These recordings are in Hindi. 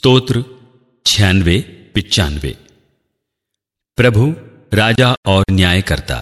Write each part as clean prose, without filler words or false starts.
स्तोत्र 96-95। प्रभु राजा और न्यायकर्ता।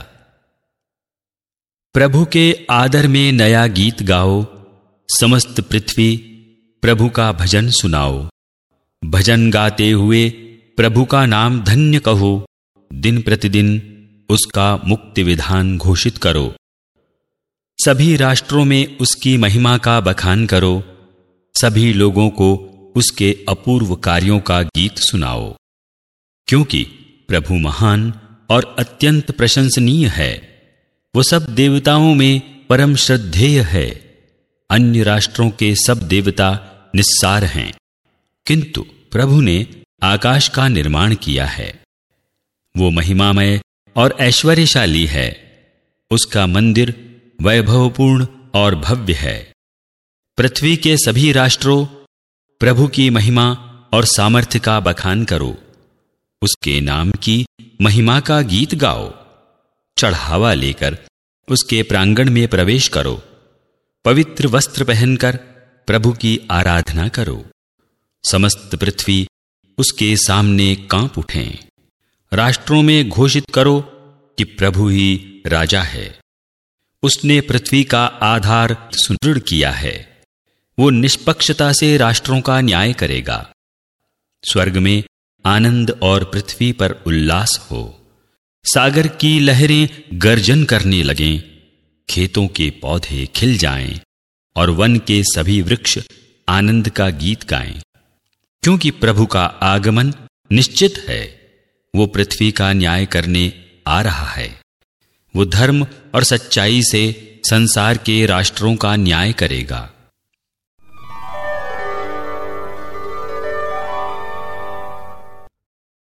प्रभु के आदर में नया गीत गाओ, समस्त पृथ्वी प्रभु का भजन सुनाओ। भजन गाते हुए प्रभु का नाम धन्य कहो, दिन प्रतिदिन उसका मुक्ति विधान घोषित करो। सभी राष्ट्रों में उसकी महिमा का बखान करो, सभी लोगों को उसके अपूर्व कार्यों का गीत सुनाओ। क्योंकि प्रभु महान और अत्यंत प्रशंसनीय है, वो सब देवताओं में परम श्रद्धेय है। अन्य राष्ट्रों के सब देवता निस्सार हैं, किंतु प्रभु ने आकाश का निर्माण किया है। वो महिमामय और ऐश्वर्यशाली है, उसका मंदिर वैभवपूर्ण और भव्य है। पृथ्वी के सभी राष्ट्रों, प्रभु की महिमा और सामर्थ्य का बखान करो, उसके नाम की महिमा का गीत गाओ। चढ़ावा लेकर उसके प्रांगण में प्रवेश करो, पवित्र वस्त्र पहनकर प्रभु की आराधना करो। समस्त पृथ्वी उसके सामने कांप उठें। राष्ट्रों में घोषित करो कि प्रभु ही राजा है। उसने पृथ्वी का आधार सुदृढ़ किया है, वो निष्पक्षता से राष्ट्रों का न्याय करेगा। स्वर्ग में आनंद और पृथ्वी पर उल्लास हो। सागर की लहरें गर्जन करने लगें, खेतों के पौधे खिल जाएं और वन के सभी वृक्ष आनंद का गीत गाएं। क्योंकि प्रभु का आगमन निश्चित है, वो पृथ्वी का न्याय करने आ रहा है। वो धर्म और सच्चाई से संसार के राष्ट्रों का न्याय करेगा।